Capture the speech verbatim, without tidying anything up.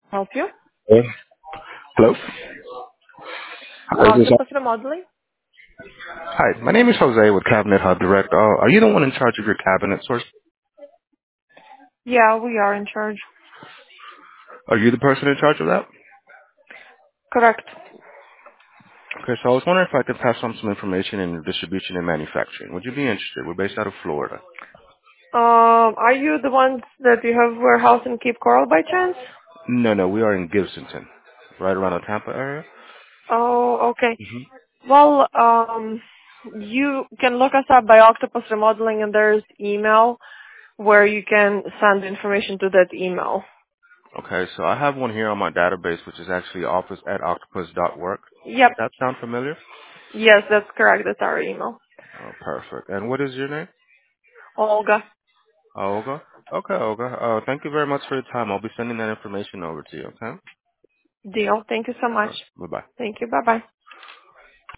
Help you? Hello? Hello? Hi, is this- Octopus Remodeling? hi, my name is Jose with Cabinet Hub Direct. Uh, are you the one in charge of your cabinet source? Yeah, we are in charge. Are you the person in charge of that? Correct. Okay, so I was wondering if I could pass on some information in distribution and manufacturing. Would you be interested? We're based out of Florida. Um, are you the ones that you have warehouse in Cape Coral by chance? No, no, we are in Gibsonton, right around the Tampa area. Oh, okay. hmm Well, um, you can look us up by Octopus Remodeling and there's email where you can send information to that email. Okay, so I have one here on my database, which is actually office at octopus dot work. Yep. Does that sound familiar? Yes, that's correct. That's our email. Oh, perfect. And what is your name? Olga. Oh, Olga. Okay, Olga. Uh, thank you very much for your time. I'll be sending that information over to you. Okay. Deal. Thank you so much. Bye bye. Thank you. Bye-bye.